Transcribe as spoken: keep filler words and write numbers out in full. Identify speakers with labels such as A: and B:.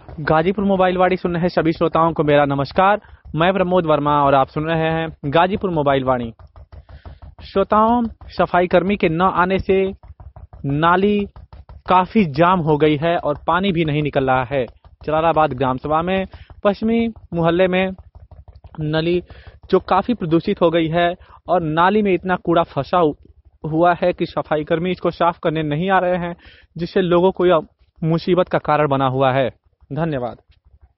A: Ghazipur mobile वाणी सुन रहे सभी श्रोताओं को मेरा नमस्कार। मैं प्रमोद वर्मा और आप सुन रहे हैं गाजीपुर मोबाइल वाणी। श्रोताओं, सफाई कर्मी के न आने से नाली काफी जाम हो गई है और पानी भी नहीं निकल रहा है। जलालाबाद ग्राम सभा में पश्चिमी मोहल्ले में नली जो काफी प्रदूषित हो गई है और नाली में इतना कूड़ा फंसा हुआ है कि सफाई कर्मी इसको साफ करने नहीं आ रहे हैं, जिससे लोगों को यह मुसीबत का कारण बना हुआ है। धन्यवाद।